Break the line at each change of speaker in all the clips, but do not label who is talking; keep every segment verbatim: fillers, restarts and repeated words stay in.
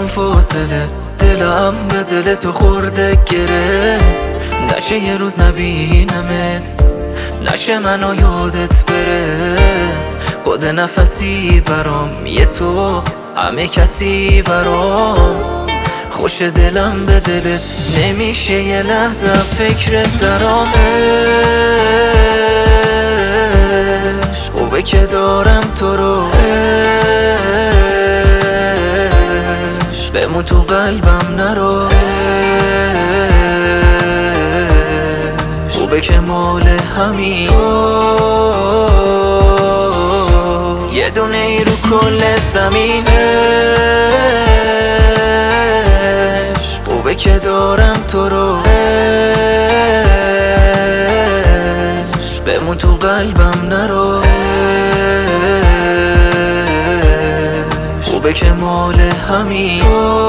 فاصله، دلم به دل تو خورده گره. نشه یه روز نبینمت، نشه منو یادت بره. بده نفسی برام یه تو، همه کسی برام. خوش دلم به دلت، نمیشه یه لحظه فکرت درام. خوبه که دارم تو رو، بمون تو قلبم نرو. خوبه که مال همین یه دونه ای رو کل زمین. خوبه که دارم تو رو، بمون تو قلبم نرو. خوبه که مال همین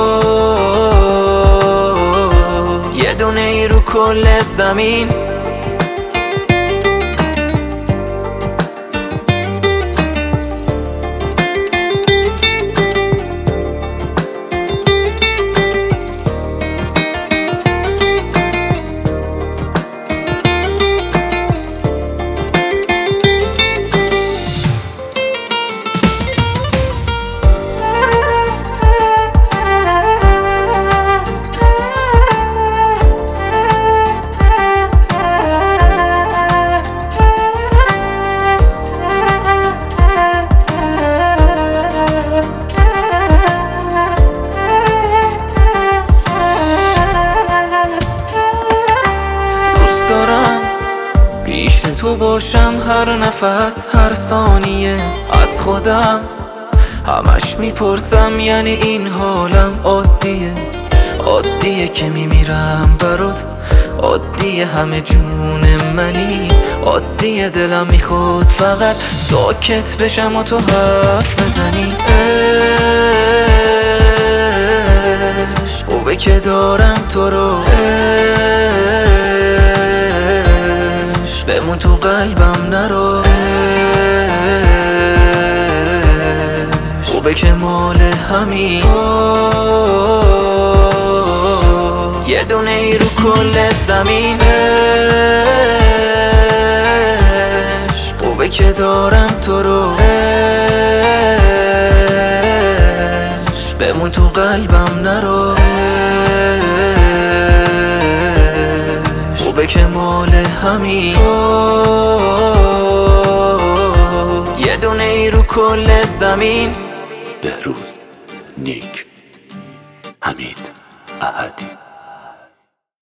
یه دونه ای رو کل زمین. پیش تو باشم هر نفس هر ثانیه. از خودم همش میپرسم یعنی این حالم عادیه. عادیه که میمیرم برات، عادیه همه جون منی. عادیه دلم میخواد فقط ساکت بشم و تو حرف بزنی. عشق خوبه که دارم تو رو، بمون تو قلبم نرو. خوبه که مال همین یه دونه ای رو کل زمین. خوبه که دارم تو رو، بمون تو قلبم نرو. خوبه که مال همین یه دونه ای رو کل زمین.
بهروز نیک، حمید احدی.